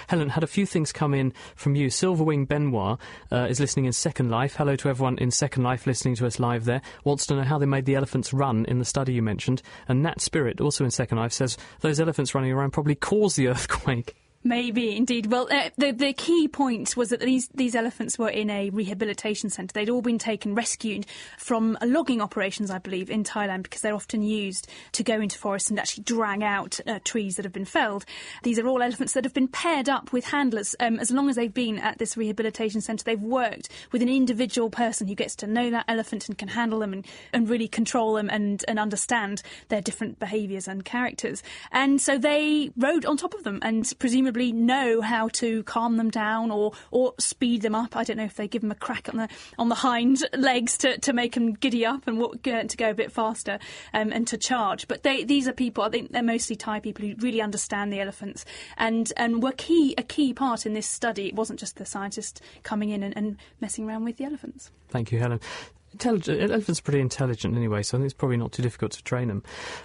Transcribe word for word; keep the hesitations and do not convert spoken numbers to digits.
Helen, had a few things come in from you. Silverwing Benoit uh, is listening in Second Life. Hello to everyone in Second Life listening to us live there. Wants to know how they made the elephants run in the study you mentioned. And Nat Spirit, also in Second Life, says those elephants running around probably caused the earthquake. Maybe, indeed. Well, uh, the, the key point was that these, these elephants were in a rehabilitation centre. They'd all been taken, rescued from logging operations, I believe, in Thailand, because they're often used to go into forests and actually drag out uh, trees that have been felled. These are all elephants that have been paired up with handlers. Um, as long as they've been at this rehabilitation centre, they've worked with an individual person who gets to know that elephant and can handle them and, and really control them and, and understand their different behaviours and characters. And so they rode on top of them and presumably know how to calm them down or or speed them up. I don't know if they give them a crack on the on the hind legs to, to make them giddy up and walk, uh, to go a bit faster um, and to charge. But they these are people, I think they're mostly Thai people who really understand the elephants and, and were key a key part in this study. It wasn't just the scientists coming in and, and messing around with the elephants. Thank you, Helen. Intelligent, elephants are pretty intelligent anyway, so I think it's probably not too difficult to train them.